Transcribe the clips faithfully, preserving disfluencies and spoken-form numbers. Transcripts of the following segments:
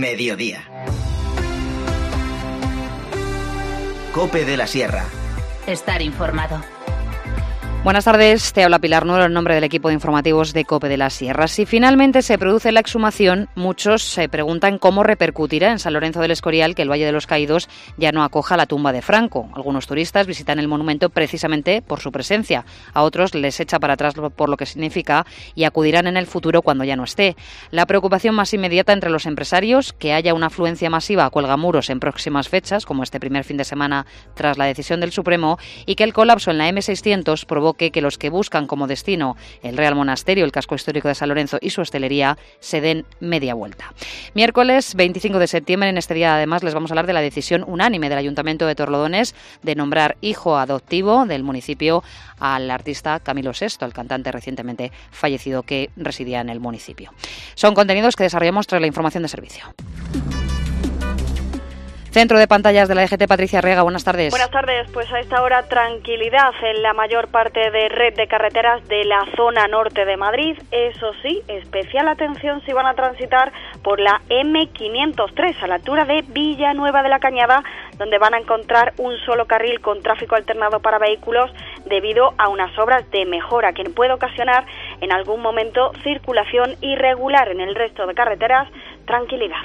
mediodía. COPE de la Sierra. Estar informado. Buenas tardes, te habla Pilar Nuero en nombre del equipo de informativos de COPE de la Sierra. Si finalmente se produce la exhumación, muchos se preguntan cómo repercutirá en San Lorenzo del Escorial que el Valle de los Caídos ya no acoja la tumba de Franco. Algunos turistas visitan el monumento precisamente por su presencia, a otros les echa para atrás por lo que significa y acudirán en el futuro cuando ya no esté. La preocupación más inmediata entre los empresarios, que haya una afluencia masiva a cuelgamuros en próximas fechas, como este primer fin de semana tras la decisión del Supremo, y que el colapso en la eme seiscientos provoque que los que buscan como destino el Real Monasterio, el casco histórico de San Lorenzo y su hostelería se den media vuelta. Miércoles veinticinco de septiembre, en este día además les vamos a hablar de la decisión unánime del Ayuntamiento de Torrelodones de nombrar hijo adoptivo del municipio al artista Camilo Sesto, el cantante recientemente fallecido que residía en el municipio. Son contenidos que desarrollamos tras la información de servicio. Centro de pantallas de la D G T, Patricia Riega, buenas tardes. Buenas tardes, pues a esta hora tranquilidad en la mayor parte de red de carreteras de la zona norte de Madrid. Eso sí, especial atención si van a transitar por la eme quinientos tres a la altura de Villanueva de la Cañada, donde van a encontrar un solo carril con tráfico alternado para vehículos debido a unas obras de mejora que puede ocasionar en algún momento circulación irregular. En el resto de carreteras, tranquilidad.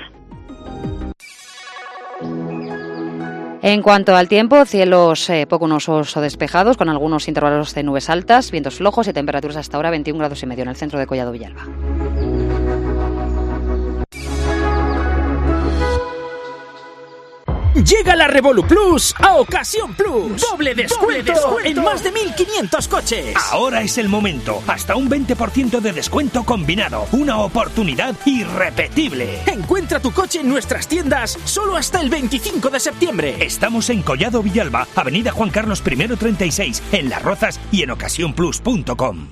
En cuanto al tiempo, cielos eh, poco nubosos o despejados, con algunos intervalos de nubes altas, vientos flojos y temperaturas hasta ahora veintiún grados y medio en el centro de Collado Villalba. Llega la Revolu Plus a Ocasión Plus. Doble descuento, Doble descuento en más de mil quinientos coches. Ahora es el momento. Hasta un veinte por ciento de descuento combinado. Una oportunidad irrepetible. Encuentra tu coche en nuestras tiendas solo hasta el veinticinco de septiembre. Estamos en Collado Villalba, Avenida Juan Carlos primero treinta y seis, en Las Rozas y en ocasión plus punto com.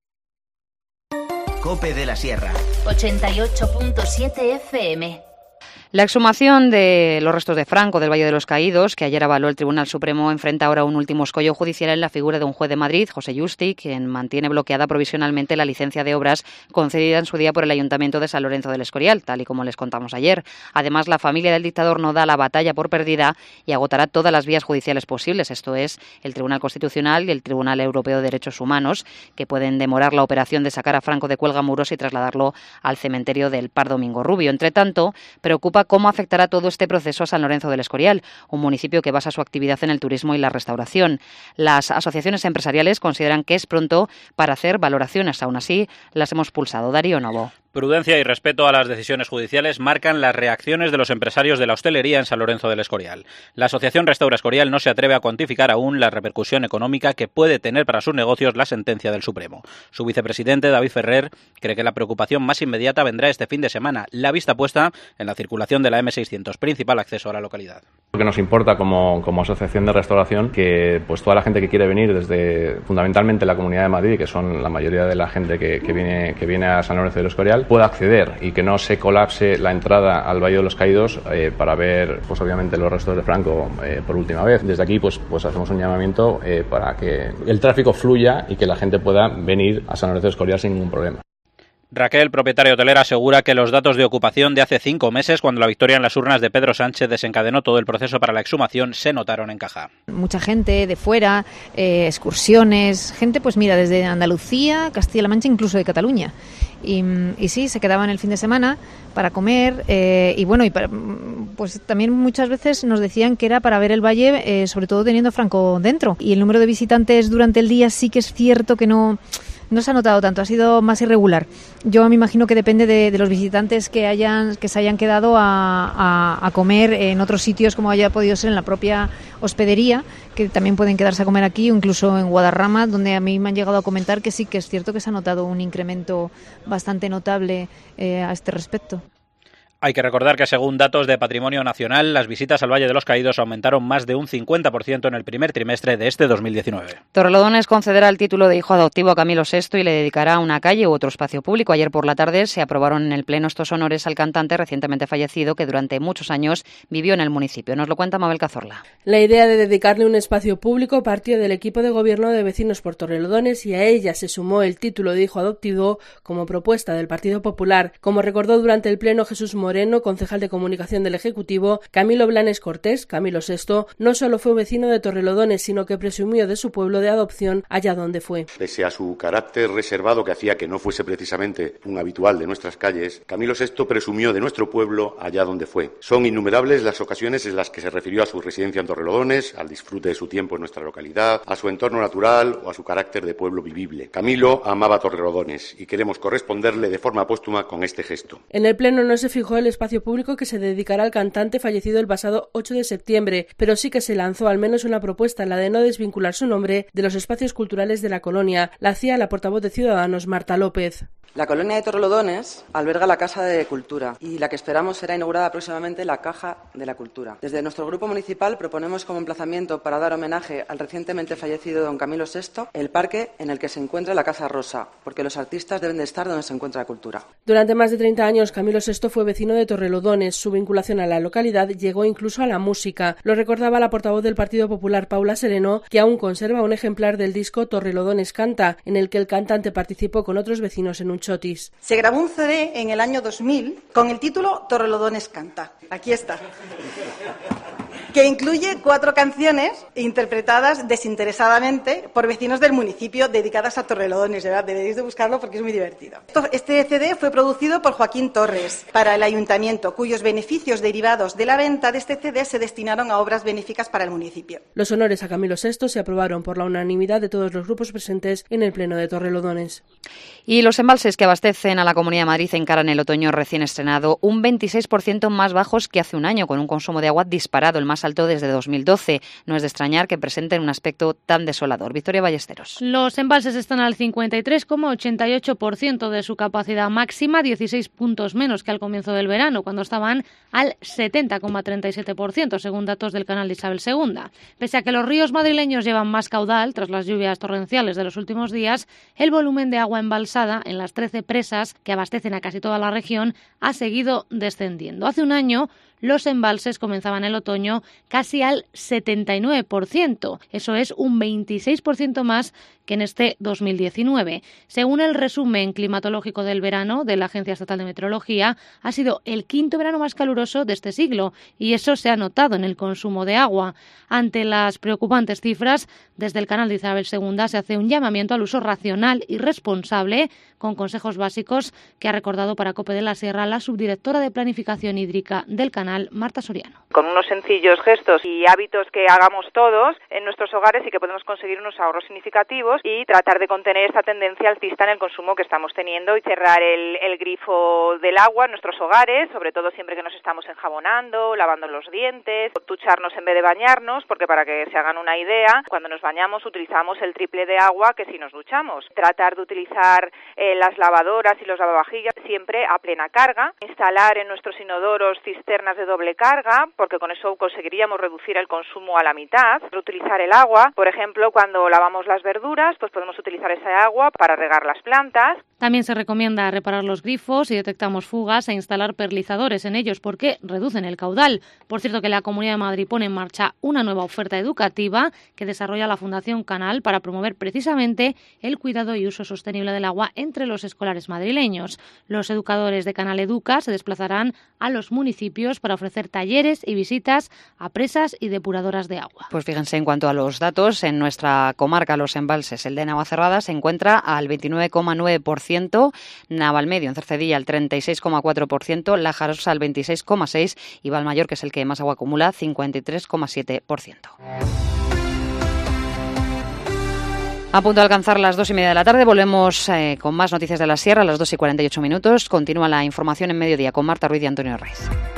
COPE de la Sierra. ochenta y ocho punto siete efe eme. La exhumación de los restos de Franco del Valle de los Caídos, que ayer avaló el Tribunal Supremo, enfrenta ahora un último escollo judicial en la figura de un juez de Madrid, José Yusti, quien mantiene bloqueada provisionalmente la licencia de obras concedida en su día por el Ayuntamiento de San Lorenzo del Escorial, tal y como les contamos ayer. Además, la familia del dictador no da la batalla por perdida y agotará todas las vías judiciales posibles, esto es, el Tribunal Constitucional y el Tribunal Europeo de Derechos Humanos, que pueden demorar la operación de sacar a Franco de cuelgamuros y trasladarlo al cementerio del Par Domingo Rubio. Entre tanto, preocupa cómo afectará todo este proceso a San Lorenzo del Escorial, un municipio que basa su actividad en el turismo y la restauración. Las asociaciones empresariales consideran que es pronto para hacer valoraciones. Aún así, las hemos pulsado. Darío Novo. Prudencia y respeto a las decisiones judiciales marcan las reacciones de los empresarios de la hostelería en San Lorenzo del Escorial. La Asociación Restaura Escorial no se atreve a cuantificar aún la repercusión económica que puede tener para sus negocios la sentencia del Supremo. Su vicepresidente, David Ferrer, cree que la preocupación más inmediata vendrá este fin de semana, la vista puesta en la circulación de la eme seiscientos, principal acceso a la localidad. Lo que nos importa como, como asociación de restauración, que pues toda la gente que quiere venir desde fundamentalmente la Comunidad de Madrid, que son la mayoría de la gente que, que, viene, que viene a San Lorenzo del Escorial, pueda acceder y que no se colapse la entrada al Valle de los Caídos eh, para ver, pues obviamente, los restos de Franco eh, por última vez. Desde aquí, pues, pues hacemos un llamamiento eh, para que el tráfico fluya y que la gente pueda venir a San Lorenzo del Escorial sin ningún problema. Raquel, propietaria hotelera, asegura que los datos de ocupación de hace cinco meses, cuando la victoria en las urnas de Pedro Sánchez desencadenó todo el proceso para la exhumación, se notaron en Caja. Mucha gente de fuera, eh, excursiones, gente pues mira, desde Andalucía, Castilla-La Mancha, incluso de Cataluña. Y, y sí, se quedaban el fin de semana para comer eh, y bueno, y para, pues también muchas veces nos decían que era para ver el valle, eh, sobre todo teniendo Franco dentro. Y el número de visitantes durante el día sí que es cierto que no... No se ha notado tanto, ha sido más irregular. Yo me imagino que depende de, de los visitantes que hayan que se hayan quedado a, a, a comer en otros sitios, como haya podido ser en la propia hospedería, que también pueden quedarse a comer aquí, o incluso en Guadarrama, donde a mí me han llegado a comentar que sí que es cierto que se ha notado un incremento bastante notable eh, a este respecto. Hay que recordar que según datos de Patrimonio Nacional, las visitas al Valle de los Caídos aumentaron más de un cincuenta por ciento en el primer trimestre de este dos mil diecinueve. Torrelodones concederá el título de hijo adoptivo a Camilo Sesto y le dedicará una calle u otro espacio público. Ayer por la tarde se aprobaron en el Pleno estos honores al cantante recientemente fallecido que durante muchos años vivió en el municipio. Nos lo cuenta Mabel Cazorla. La idea de dedicarle un espacio público partió del equipo de gobierno de Vecinos por Torrelodones y a ella se sumó el título de hijo adoptivo como propuesta del Partido Popular. Como recordó durante el Pleno Jesús Moreno, Moreno, concejal de comunicación del Ejecutivo, Camilo Blanes Cortés, Camilo sexto, no solo fue vecino de Torrelodones, sino que presumió de su pueblo de adopción allá donde fue. Pese a su carácter reservado que hacía que no fuese precisamente un habitual de nuestras calles, Camilo sexto presumió de nuestro pueblo allá donde fue. Son innumerables las ocasiones en las que se refirió a su residencia en Torrelodones, al disfrute de su tiempo en nuestra localidad, a su entorno natural o a su carácter de pueblo vivible. Camilo amaba Torrelodones y queremos corresponderle de forma póstuma con este gesto. En el pleno no se fijó el espacio público que se dedicará al cantante fallecido el pasado ocho de septiembre, pero sí que se lanzó al menos una propuesta, la de no desvincular su nombre de los espacios culturales de la colonia. La hacía la portavoz de Ciudadanos, Marta López. La colonia de Torrelodones alberga la Casa de Cultura y la que esperamos será inaugurada próximamente la Caja de la Cultura. Desde nuestro grupo municipal proponemos como emplazamiento para dar homenaje al recientemente fallecido don Camilo sexto el parque en el que se encuentra la Casa Rosa, porque los artistas deben de estar donde se encuentra la cultura. Durante más de treinta años, Camilo sexto fue vecino de Torrelodones. Su vinculación a la localidad llegó incluso a la música. Lo recordaba la portavoz del Partido Popular, Paula Sereno, que aún conserva un ejemplar del disco Torrelodones Canta, en el que el cantante participó con otros vecinos en un chotis. Se grabó un C D en el año dos mil con el título Torrelodones Canta. Aquí está. Que incluye cuatro canciones interpretadas desinteresadamente por vecinos del municipio dedicadas a Torrelodones. ¿Verdad? Deberéis de buscarlo porque es muy divertido. Este C D fue producido por Joaquín Torres para el ayuntamiento, cuyos beneficios derivados de la venta de este C D se destinaron a obras benéficas para el municipio. Los honores a Camilo sexto se aprobaron por la unanimidad de todos los grupos presentes en el pleno de Torrelodones. Y los embalses que abastecen a la Comunidad de Madrid encaran el otoño recién estrenado un veintiséis por ciento más bajos que hace un año, con un consumo de agua disparado, el más alto desde dos mil doce. No es de extrañar que presenten un aspecto tan desolador. Victoria Ballesteros. Los embalses están al cincuenta y tres coma ochenta y ocho por ciento de su capacidad máxima, dieciséis puntos menos que al comienzo del verano, cuando estaban al setenta coma treinta y siete por ciento, según datos del canal de Isabel segunda. Pese a que los ríos madrileños llevan más caudal tras las lluvias torrenciales de los últimos días, el volumen de agua embalsada en las trece presas que abastecen a casi toda la región ha seguido descendiendo. Hace un año los embalses comenzaban el otoño casi al setenta y nueve por ciento. Eso es un veintiséis por ciento más que en este dos mil diecinueve. Según el resumen climatológico del verano de la Agencia Estatal de Meteorología, ha sido el quinto verano más caluroso de este siglo y eso se ha notado en el consumo de agua. Ante las preocupantes cifras, desde el canal de Isabel segunda se hace un llamamiento al uso racional y responsable con consejos básicos que ha recordado para COPE de la Sierra la subdirectora de Planificación Hídrica del canal, Marta Soriano. Con unos sencillos gestos y hábitos que hagamos todos en nuestros hogares y que podemos conseguir unos ahorros significativos y tratar de contener esta tendencia alcista en el consumo que estamos teniendo y cerrar el, el grifo del agua en nuestros hogares, sobre todo siempre que nos estamos enjabonando, lavando los dientes, ducharnos en vez de bañarnos, porque para que se hagan una idea, cuando nos bañamos utilizamos el triple de agua que si nos duchamos. Tratar de utilizar eh, las lavadoras y los lavavajillas siempre a plena carga, instalar en nuestros inodoros cisternas de doble carga, porque con eso conseguiríamos reducir el consumo a la mitad. Reutilizar el agua, por ejemplo, cuando lavamos las verduras, pues podemos utilizar esa agua para regar las plantas. También se recomienda reparar los grifos si detectamos fugas e instalar perlizadores en ellos porque reducen el caudal. Por cierto, que la Comunidad de Madrid pone en marcha una nueva oferta educativa que desarrolla la Fundación Canal para promover precisamente el cuidado y uso sostenible del agua entre los escolares madrileños. Los educadores de Canal Educa se desplazarán a los municipios para ofrecer talleres y visitas a presas y depuradoras de agua. Pues fíjense, en cuanto a los datos, en nuestra comarca, los embalses, el de Navacerrada se encuentra al veintinueve coma nueve por ciento, Navalmedio en Cercedilla al treinta y seis coma cuatro por ciento, La Jarosa al veintiséis coma seis por ciento y Valmayor, que es el que más agua acumula, cincuenta y tres coma siete por ciento. A punto de alcanzar las dos y media de la tarde, volvemos eh, con más noticias de la Sierra a las dos y cuarenta y ocho minutos. Continúa la información en mediodía con Marta Ruiz y Antonio Reyes.